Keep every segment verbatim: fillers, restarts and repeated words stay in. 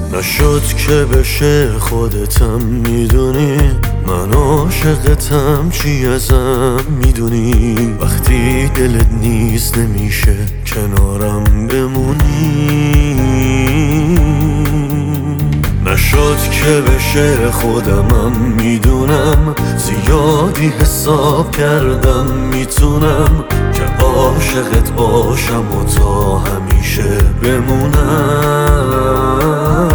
نشد که بشه خودتم میدونی، من عاشقتم چی ازم میدونی. وقتی دلت نیست نمیشه کنارم بمونی. نشد که بشه خودمم میدونم، زیادی حساب کردم میتونم که عاشقت باشم و تا همیشه بمونم.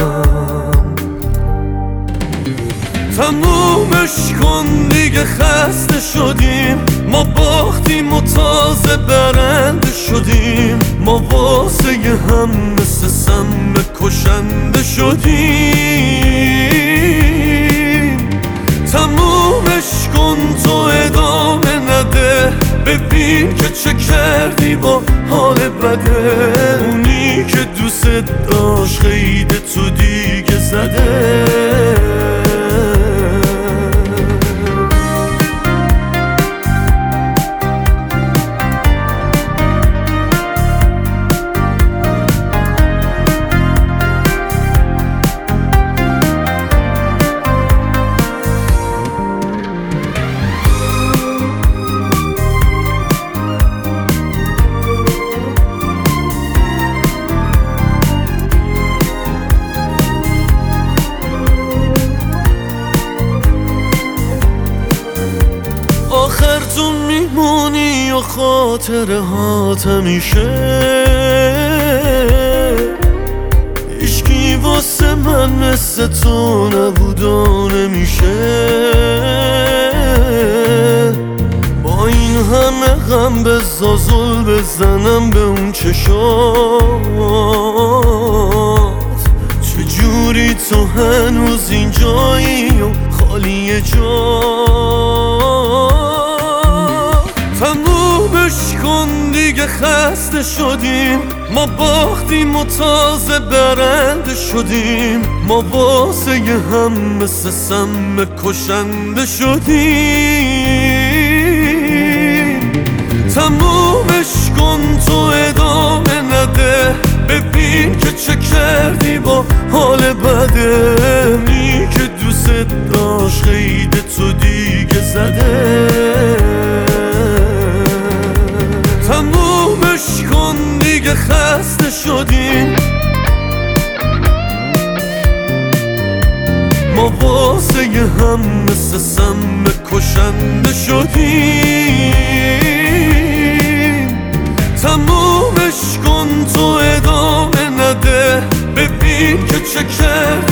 تمومش کن دیگه، خسته شدیم، ما باختیم و تازه برنده شدیم. ما واسه هم مثل سم کشنده شدیم. تمومش کن تو ادامه نده، ببین که چه کردی با حال بده. اونی که دوست داشت خیده تو دیگه زده. آخر تو میمونی و خاطره هات همیشه. هیچکی واسه من مثل تو نبود و نمیشه. با این همه غم بزا زل بزنم به اون چشات. چجوری تو هنوز اینجایی و خالی جا. تمومش کن دیگه، خسته شدیم، ما باختیم و تازه برنده شدیم. ما واسه هم مثل سم کشنده شدیم. تمومش کن تو ادامه نده، ببین که چه کردی با حال بده. نی که دوست داشت خیده تو دیگه زده. تمومش کن دیگه، خسته شدیم، ما واسه هم مثل سم کشنده شدیم. تمومش کن تو ادامه نده، ببین که چه کرد